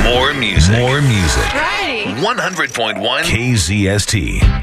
More music. More music. Right. 100.1 KZST.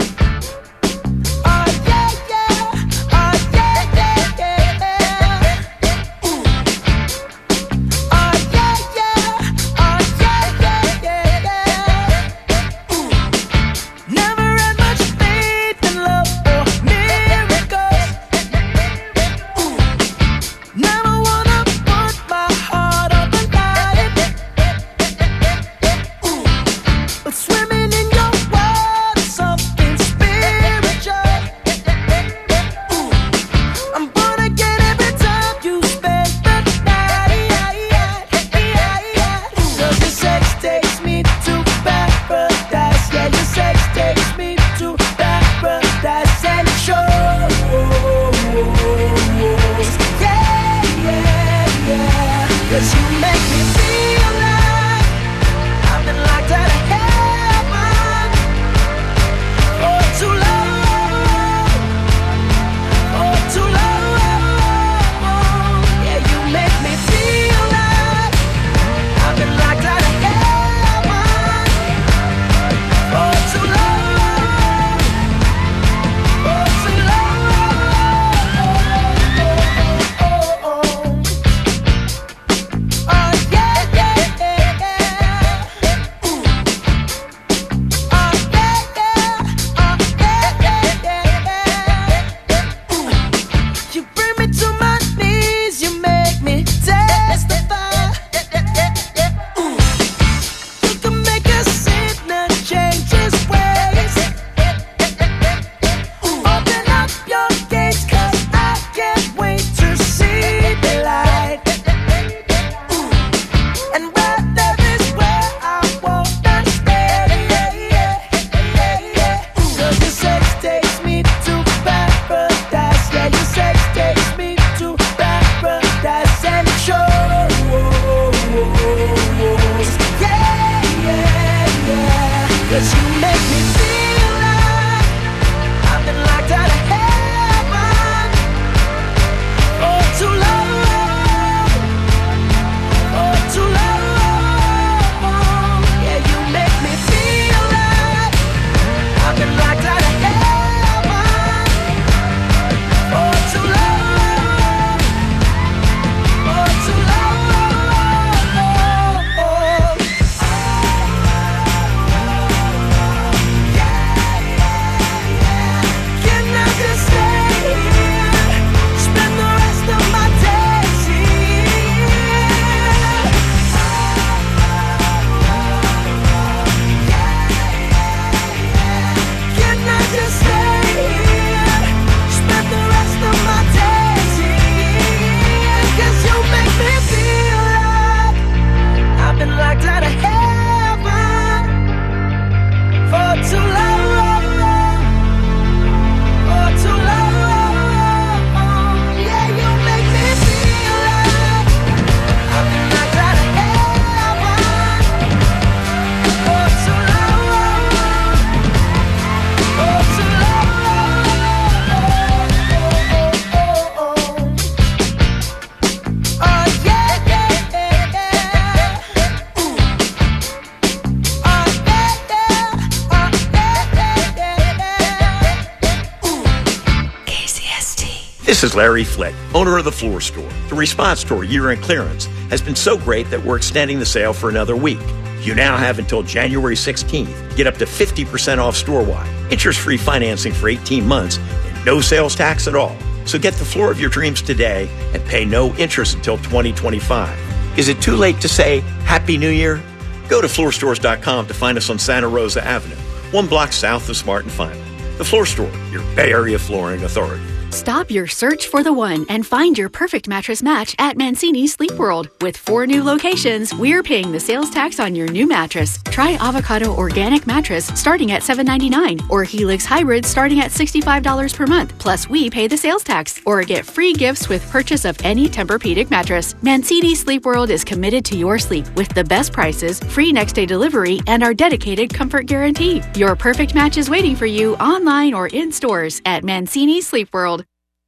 This is Larry Flick, owner of The Floor Store. The response to our year-end clearance has been so great that we're extending the sale for another week. You now have until January 16th. Get up to 50% off store-wide. Interest-free financing for 18 months and no sales tax at all. So get the floor of your dreams today and pay no interest until 2025. Is it too late to say Happy New Year? Go to floorstores.com to find us on Santa Rosa Avenue, 1 block south of Smart and Final. The Floor Store, your Bay Area flooring authority. Stop your search for the one and find your perfect mattress match at Mancini Sleep World. With 4 new locations, we're paying the sales tax on your new mattress. Try Avocado Organic Mattress starting at $7.99 or Helix Hybrid starting at $65 per month. Plus, we pay the sales tax. Or get free gifts with purchase of any Tempur-Pedic mattress. Mancini Sleep World is committed to your sleep with the best prices, free next-day delivery, and our dedicated comfort guarantee. Your perfect match is waiting for you online or in stores at Mancini Sleep World.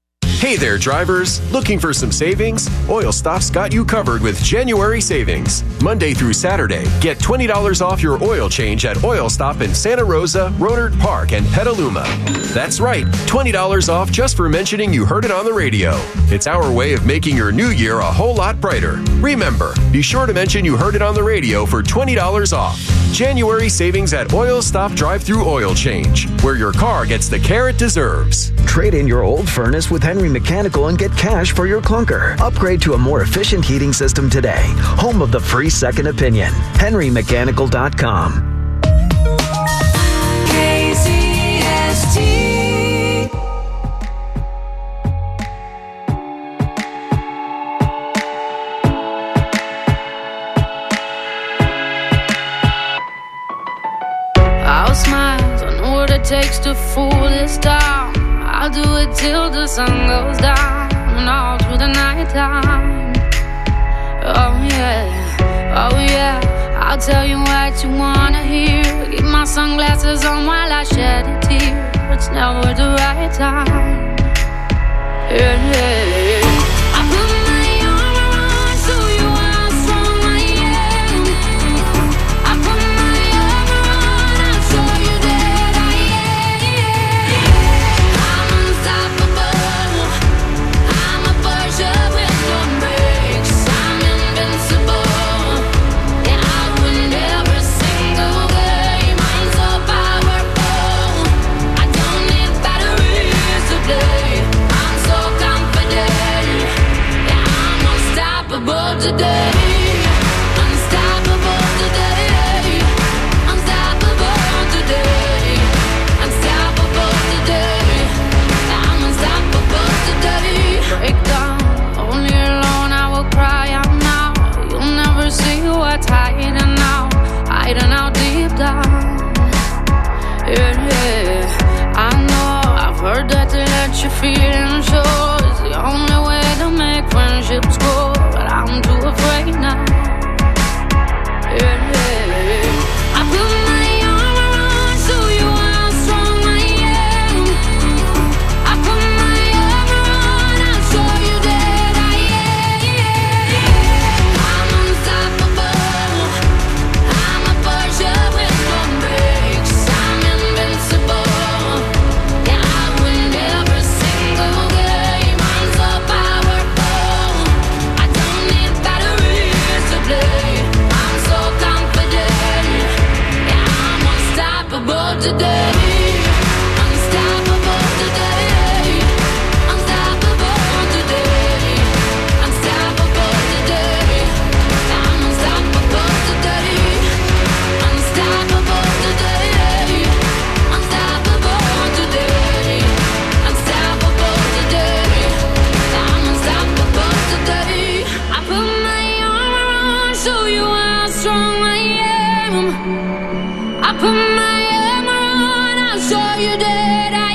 Hey there, drivers. Looking for some savings? Oil Stop's got you covered with January savings. Monday through Saturday, get $20 off your oil change at Oil Stop in Santa Rosa, Rohnert Park, and Petaluma. That's right, $20 off just for mentioning you heard it on the radio. It's our way of making your new year a whole lot brighter. Remember, be sure to mention you heard it on the radio for $20 off. January savings at Oil Stop Drive-Thru Oil Change, where your car gets the care it deserves. Trade in your old furnace with Henry Mechanical and get cash for your clunker. Upgrade to a more efficient heating system today. Home of the free second opinion. HenryMechanical.com. KCST. I'll smile, I know what it takes to fool this town. I'll do it till the sun goes down and all through the night time. Oh yeah, I'll tell you what you wanna hear. Keep my sunglasses on while I shed a tear. It's never the right time. Yeah. I put my arm around, show you how strong I am. I put my arm around, I'll show you that I am. I'm unstoppable. I'm a Porsche with no brakes. I'm invincible. Yeah, I win every single game. I'm so powerful. I don't need batteries to play. I'm so confident. Yeah, I'm unstoppable today. Unstoppable today. Unstoppable today. Unstoppable today. I'm unstoppable today. Break down, only alone I will cry out now. You'll never see what's hiding out deep down. Yeah, I know, I've heard that to let your feelings show is the only way to make friendships grow, but I'm too afraid now. Yeah, I put my arm around, show you how strong I am. I put my arm around, I'll show you that I am. I'm unstoppable. I'm a Porsche with no brakes. I'm invincible. Yeah, I win every single game. I'm so powerful. I don't need batteries to play. I'm so confident. Yeah, I'm unstoppable today. Unstoppable today. Unstoppable today. Unstoppable today. I'm unstoppable today. Unstoppable today. Unstoppable today. Unstoppable today. I'm unstoppable today. I put my arm around, show you how strong I am. I put my arm around, I'll show you that I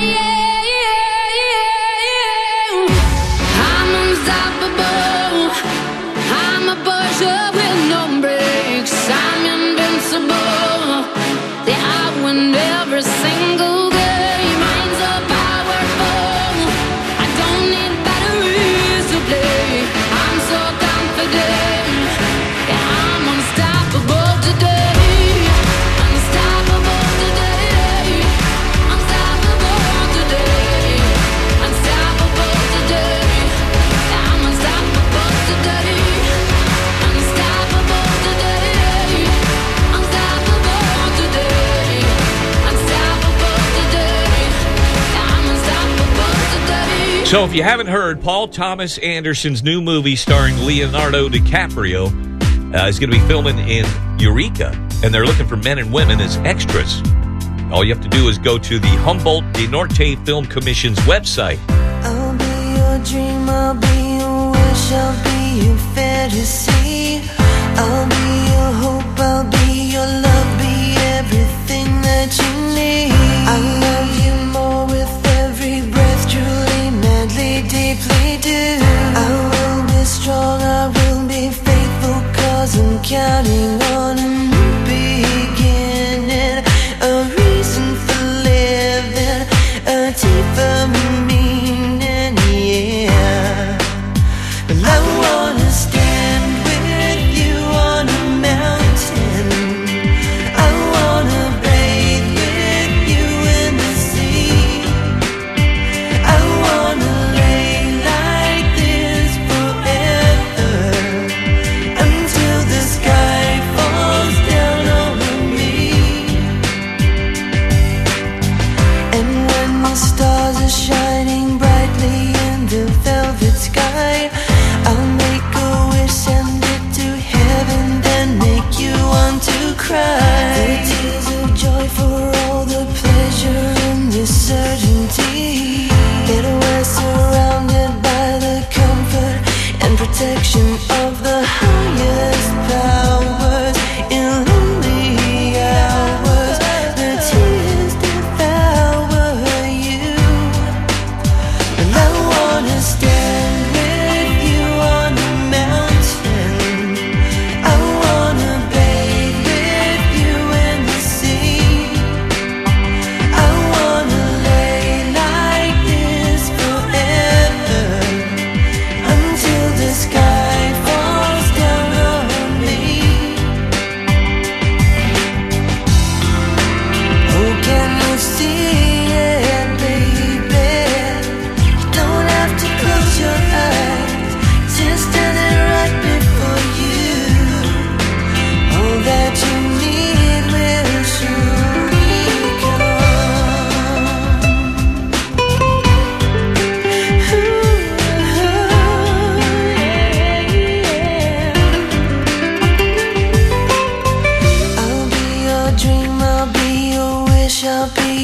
am. I'm unstoppable. I'm a Porsche with no brakes. I'm invincible. Yeah, I win every single game. I'm so powerful. I don't need batteries to play. I'm so confident. Yeah, I'm unstoppable today. Unstoppable today. Unstoppable today. Unstoppable today. I'm unstoppable today. Unstoppable today. Unstoppable today. Unstoppable today. I'm unstoppable today. So if you haven't heard, Paul Thomas Anderson's new movie starring Leonardo DiCaprio is going to be filming in Eureka, and they're looking for men and women as extras. All you have to do is go to the Humboldt de Norte Film Commission's website. I'll be your dream, I'll be your wish, I'll be your fantasy. I'll be your hope, I'll be your love, be everything that you need. I love you more with every breath, truly, madly, deeply do. I will be strong, I will be faithful, 'cause I'm counting on a new beginning, a reason for living, a deeper meaning, yeah.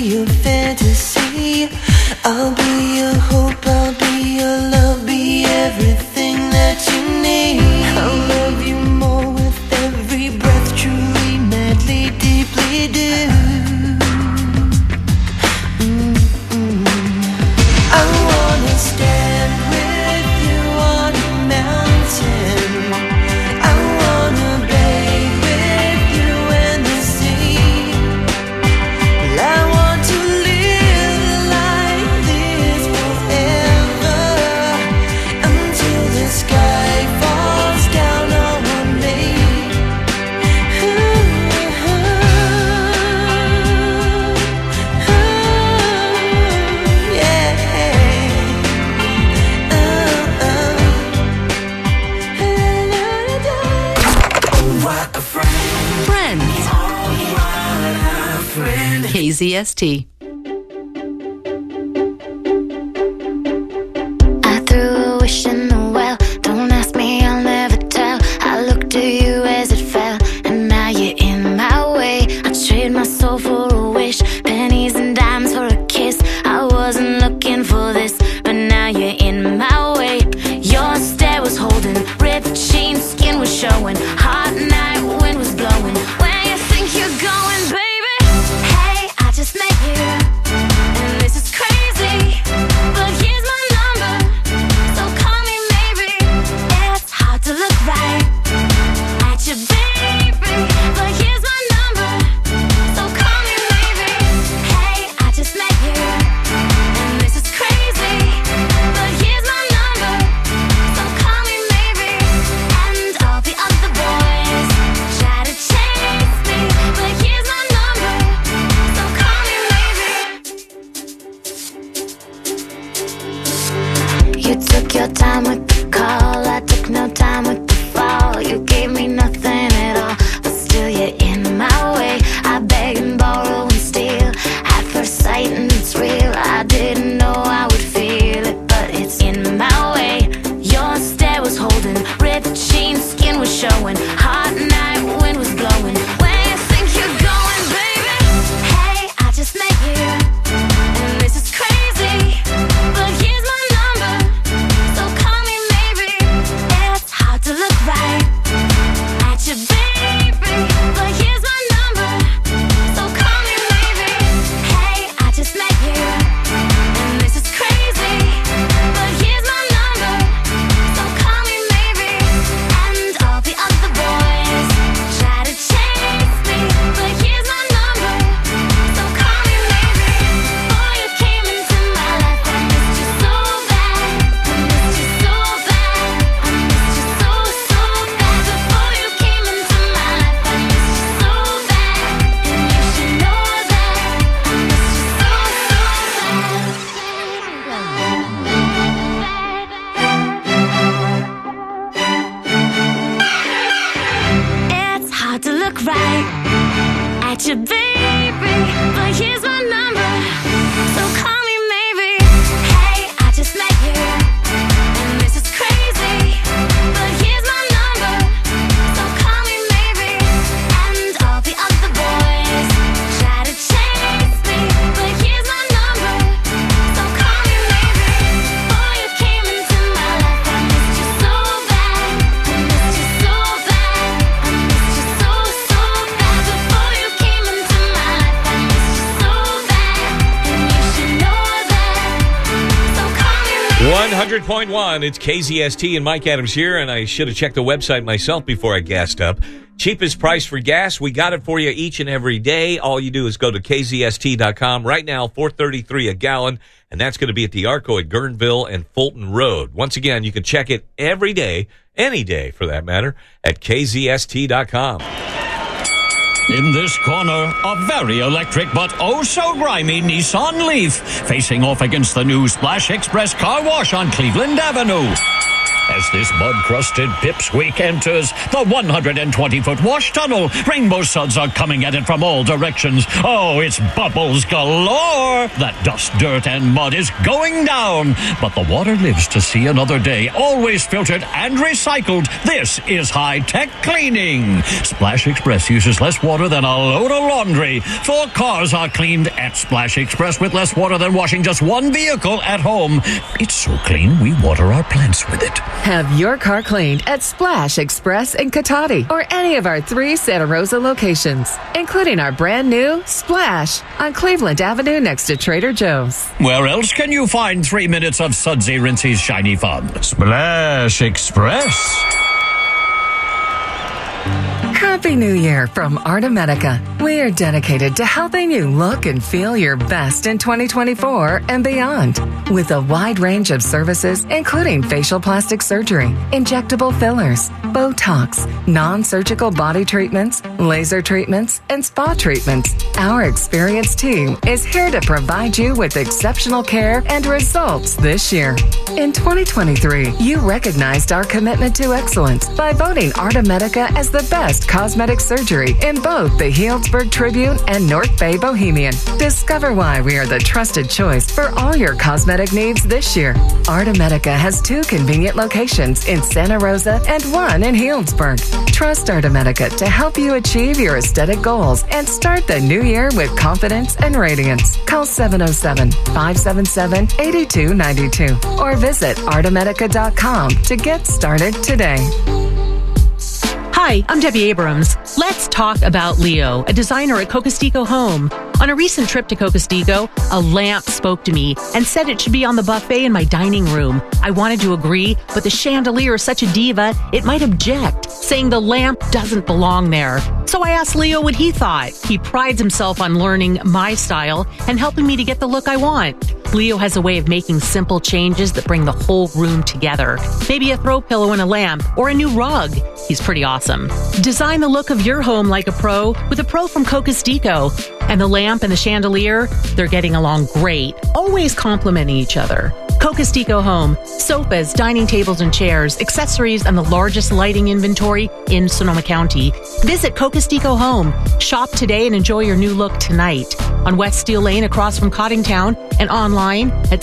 your fantasy. I'll be your hope, I'll be your love, be everything that you need. I'll love you more with every breath, truly, madly, deeply do. I wanna stand with you on a mountain. I wanna bathe with you in the sea. I want to live like this forever, until the sky falls down on me. Friends. KZST. I threw a wish in the well. Don't ask me, I'll never tell. I looked to you as it fell, and now you're in my way. I trade my soul for a wish, pennies and dimes for a kiss. I wasn't looking for this, but now you're in my way. Your stare was holding, ripped jeans, skin was showing. Hot night, wind was blowing. Where you think you're going, baby? Hey, I just met you, and this is crazy. But here's my number, so call me maybe. It's hard to look right at you, baby. But here's my number, so call me maybe. Hey, I just met you, and this is crazy. But here's my number, so call me maybe. And all the other boys try to chase me, but here's my number, so call me maybe. You took your time with the call, I took no time with the fall. You gave me nothing at all, but still you're in my way. I beg and borrow and steal at first sight, and it's real. I didn't know I would feel it, but it's in my way. Your stare was holding, ripped jeans, skin was showing. Hot night, wind was blowing. Where you think you're going, baby? Hey, I just met you, and this is crazy. But here's my number, so call me maybe. It's hard to look right at you, baby. But here's my number, so call me maybe. Hey, I just met you, and this is crazy. But here's my number, so call me maybe. And all the other boys try to chase me, but here's my number, so call me maybe. Before you came into my life, I missed you so bad. I missed you so bad. I missed you so, so bad. Before you came into my life, I missed you so bad. And you should know that I missed you so, bad. It's hard to look right at you, baby. But here's my number, so call me maybe. Hey, I just met you, and this is crazy. But here's my number, so call me maybe. And all the other boys try to chase me, but here's my number, so call me maybe. Before you came into my life, I missed you so bad. I missed you so bad. I missed you so, so bad. Before you came into my life, I missed you so bad. And you should know that, so call me maybe. 100.1, it's KZST and Mike Adams here, and I should have checked the website myself before I gassed up. Cheapest price for gas, we got it for you each and every day. All you do is go to KZST.com. Right now, $4.33 a gallon, and that's going to be at the Arco at Guerneville and Fulton Road. Once again, you can check it every day, any day for that matter, at KZST.com. In this corner, a very electric but oh so grimy Nissan Leaf, facing off against the new Splash Express car wash on Cleveland Avenue. As this mud-crusted pipsqueak enters the 120-foot wash tunnel, rainbow suds are coming at it from all directions. Oh, it's bubbles galore! That dust, dirt, and mud is going down. But the water lives to see another day, always filtered and recycled. This is high-tech cleaning. Splash Express uses less water than a load of laundry. 4 cars are cleaned at Splash Express with less water than washing just 1 vehicle at home. It's so clean, we water our plants with it. Have your car cleaned at Splash Express in Cotati or any of our 3 Santa Rosa locations, including our brand new Splash on Cleveland Avenue next to Trader Joe's. Where else can you find 3 minutes of sudsy, rinsey, shiny fun? Splash Express. Happy New Year from Artemedica. We are dedicated to helping you look and feel your best in 2024 and beyond. With a wide range of services, including facial plastic surgery, injectable fillers, Botox, non-surgical body treatments, laser treatments, and spa treatments. Our experienced team is here to provide you with exceptional care and results this year. In 2023, you recognized our commitment to excellence by voting Artemedica as the best cosmetic surgery in both the Healdsburg Tribune and North Bay Bohemian. Discover why we are the trusted choice for all your cosmetic needs this year. Artemedica has 2 convenient locations in Santa Rosa and 1 in Healdsburg. Trust Artemedica to help you achieve your aesthetic goals and start the new year with confidence and radiance. Call 707-577-8292 or visit artemedica.com to get started today. Hi, I'm Debbie Abrams. Let's talk about Leo, a designer at Cocostico Home. On a recent trip to Cocostico, a lamp spoke to me and said it should be on the buffet in my dining room. I wanted to agree, but the chandelier is such a diva, it might object, saying the lamp doesn't belong there. So I asked Leo what he thought. He prides himself on learning my style and helping me to get the look I want. Leo has a way of making simple changes that bring the whole room together. Maybe a throw pillow and a lamp, or a new rug. He's pretty awesome. Design the look of your home like a pro with a pro from Cocostico. And the lamp and the chandelier, they're getting along great, always complimenting each other. Cocostico Home, sofas, dining tables and chairs, accessories, and the largest lighting inventory in Sonoma County. Visit Cocostico Home. Shop today and enjoy your new look tonight. On West Steel Lane across from Cottingtown and online at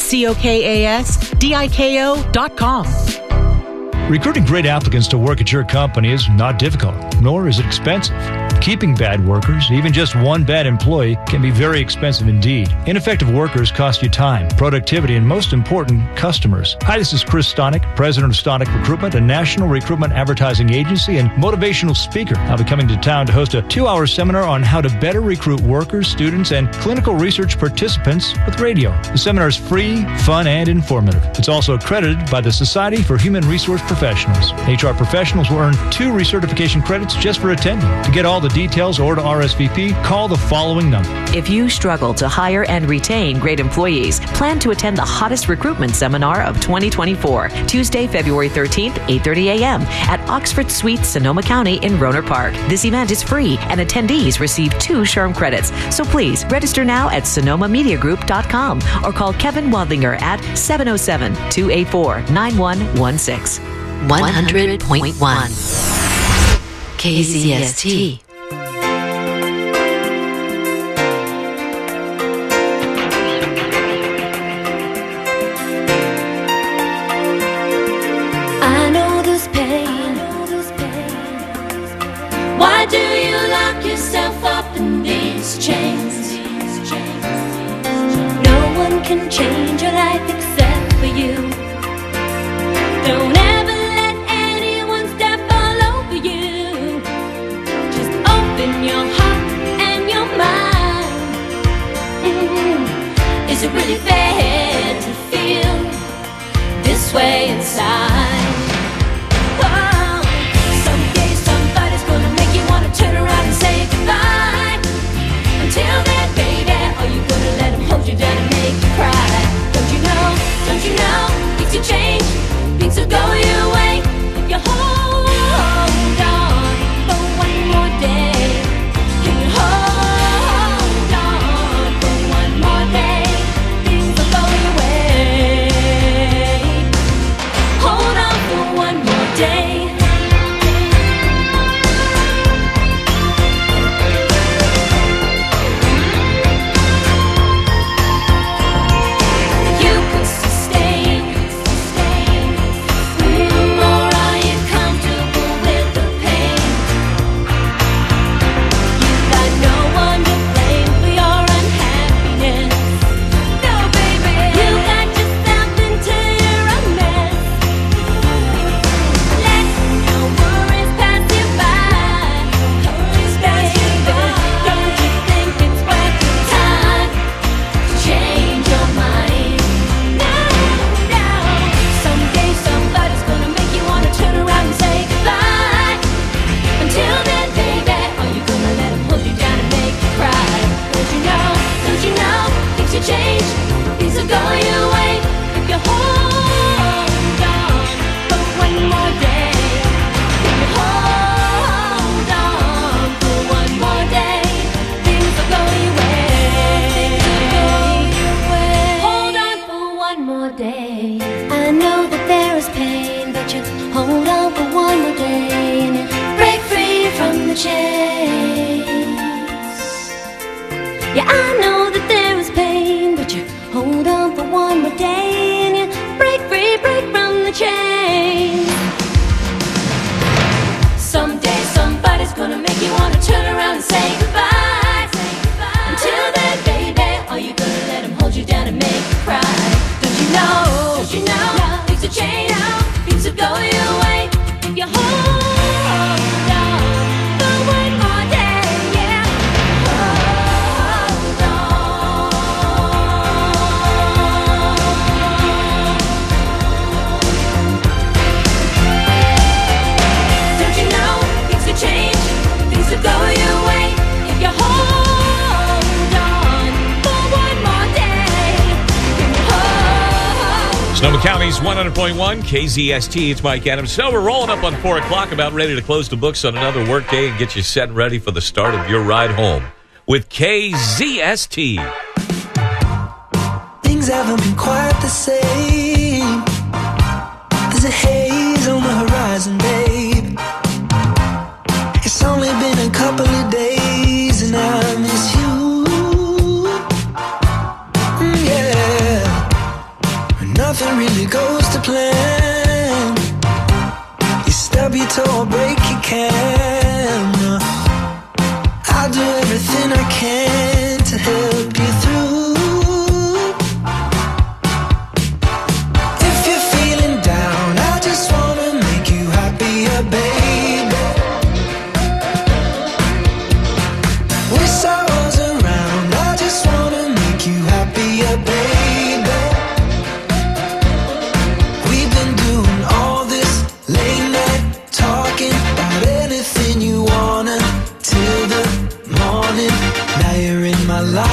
COKASDIKO.com. Recruiting great applicants to work at your company is not difficult, nor is it expensive. Keeping bad workers, even just one bad employee, can be very expensive indeed. Ineffective workers cost you time, productivity, and most important, customers. Hi, this is Chris Stonick, president of Stonick Recruitment, a national recruitment advertising agency and motivational speaker. I'll be coming to town to host a 2-hour seminar on how to better recruit workers, students, and clinical research participants with radio. The seminar is free, fun, and informative. It's also accredited by the Society for Human Resource Professionals. HR professionals will earn 2 recertification credits just for attending. To get all the details or to RSVP, call the following number. If you struggle to hire and retain great employees, plan to attend the hottest recruitment seminar of 2024, Tuesday, February 13th, 8:30 a.m. at Oxford Suites, Sonoma County in Roner Park. This event is free and attendees receive 2 SHRM credits. So please register now at sonomamediagroup.com or call Kevin Wadlinger at 707-284-9116. 100.1 KZST. I know this pain. Why do you lock yourself up in these chains? No one can change your life except for you. Don't ever let anyone step all over you. Just Yeah, I know that there is pain, but you hold on for one more day and you break free, break from the chain. Someday somebody's gonna make you wanna turn around and say goodbye. Until then, baby, are you gonna let him hold you down and make you cry? Don't you know, things will change, things will go your way if you hold on for one more day, yeah. Hold on. Don't you know, things will change, things will go your way if you hold on for one more day. Sonoma County's 100.1 KZST. It's Mike Adams. So we're rolling up on 4 o'clock, about ready to close the books on another work day and get you set and ready for the start of your ride home with KZST. Things haven't been quite the same. There's a haze on the horizon, babe. It's only been a couple of days and I miss you. Yeah. Nothing really goes to plan. You stub your toe or break your can. I'll do everything I can to help you through. If you're feeling down, I just wanna make you happier, baby. Wish I was around, I just wanna make you happier, baby. We've been doing all this late night talking about anything you wanna till the morning. Now you're in my life.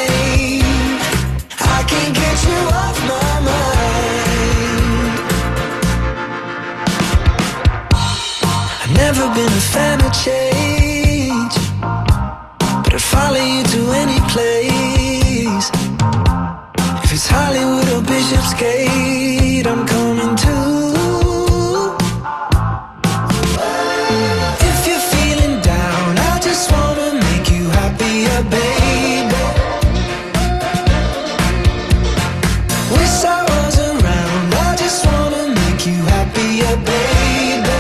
I can't get you off my mind. I've never been a fan of change, but I'd follow you to any place. If it's Hollywood or Bishopsgate, I'm coming too. If you're feeling down, I just wanna make you happier, baby. Wish I was around, I just wanna make you happier, baby.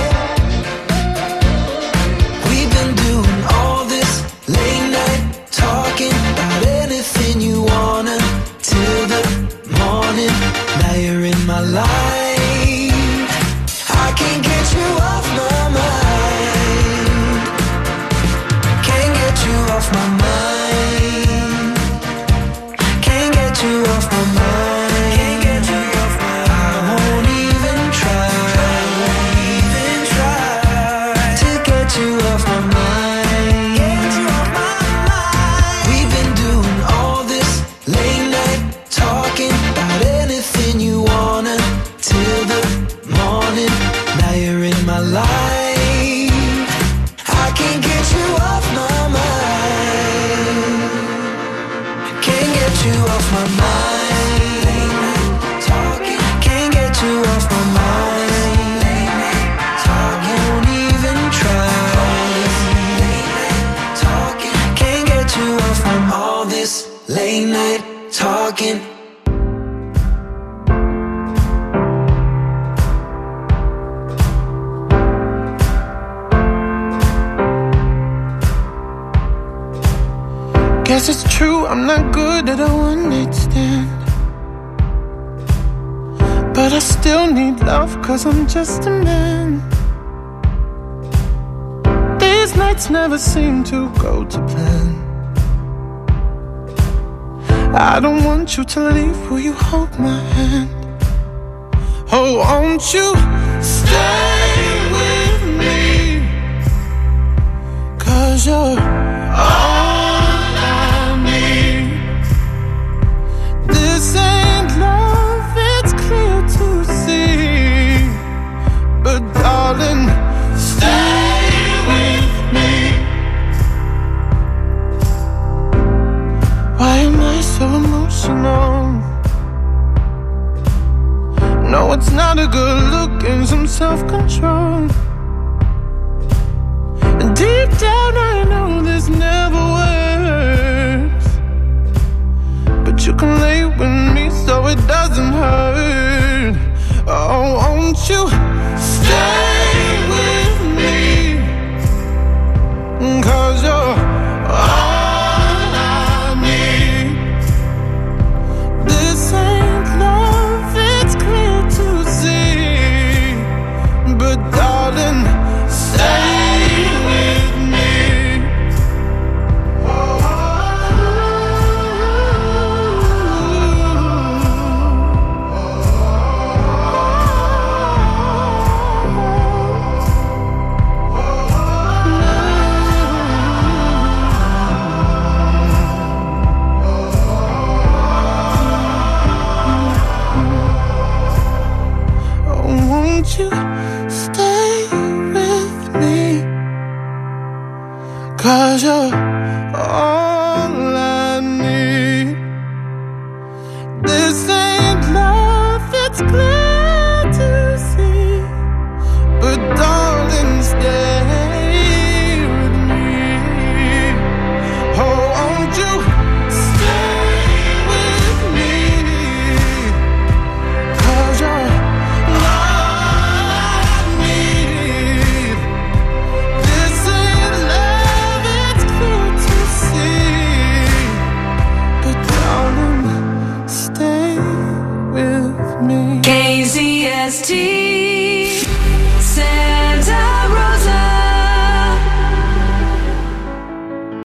We've been doing all this late night talking about anything you wanna till the morning. Now you're in my life. I can't get you off my mind. Can't get you off my mind. Can't get you off my mind. Can't get you off my mind. I won't even try. To get you off my mind. We've been doing all this late night talking about anything you wanna till the morning. Now you're in my life. I can't get you off my mind. Can't get you off my mind. Can't get you off my mind. Won't even try. Can't get you off from all this late night talking. Guess it's true, I'm not good at a one-night stand, but I still need love, cause I'm just a man. These nights never seem to go to plan. I don't want you to leave, will you hold my hand? Oh, won't you stay with me? Cause you're all I need. This ain't love, it's clear to see. But darling, stay with me. Why am I so emotional? No, it's not a good look and some self-control. And deep down I know this never works. 'cause you're all